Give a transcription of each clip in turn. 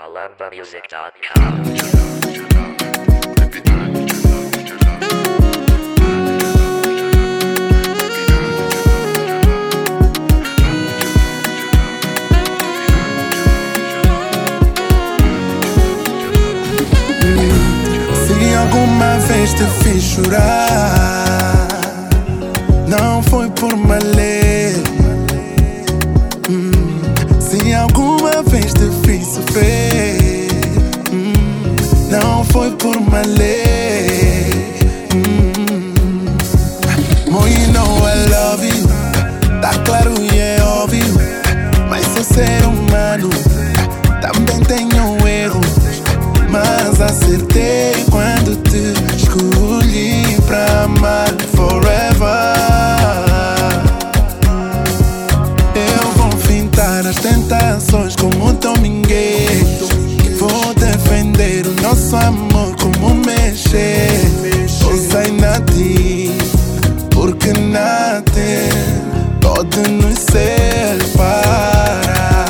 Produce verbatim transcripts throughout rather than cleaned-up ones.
malamba music dot com. Se alguma vez te fiz chorar, não foi por malê. hum. Se alguma vez te fiz sofrer, hum. não foi por malê. hum. Boy, you know I love you, tá claro e é óbvio, mas sou ser humano, também tenho erros, mas acertei quando te escolhi pra amar forever. Eu vou fintar as tentações como um domingueiro, vou defender o nosso amor como mexer. Eu sei nada, porque nada pode nos separar.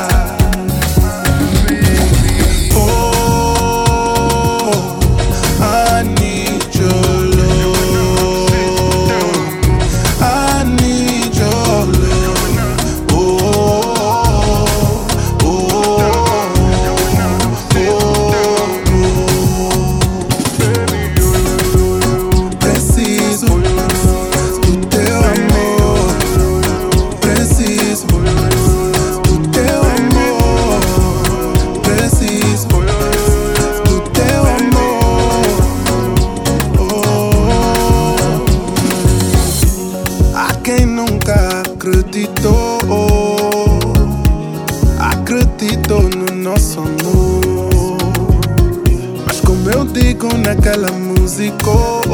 Quem nunca acreditou, acreditou no nosso amor, mas como eu digo naquela música,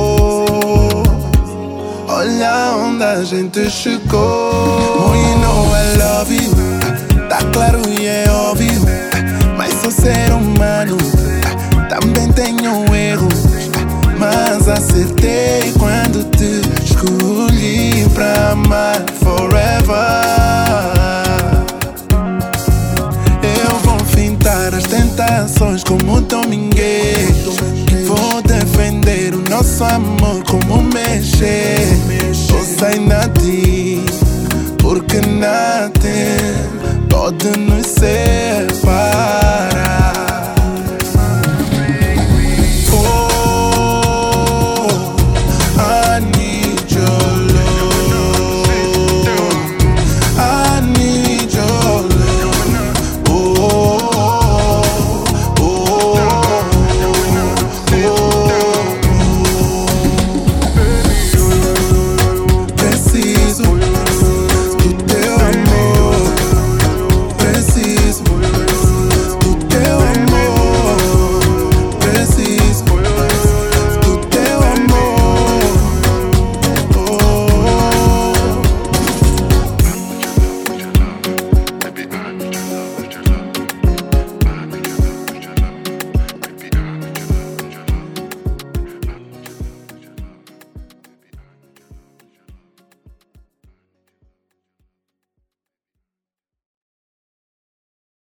olha onde a gente chegou. You know I love you, tá claro e é óbvio, mas sou ser humano, também tenho erros, mas acertei quando te escolhi pra amar forever. Eu vou fintar as tentações como um domingueiro, vou defender o nosso amor como mexer. Eu sei nada,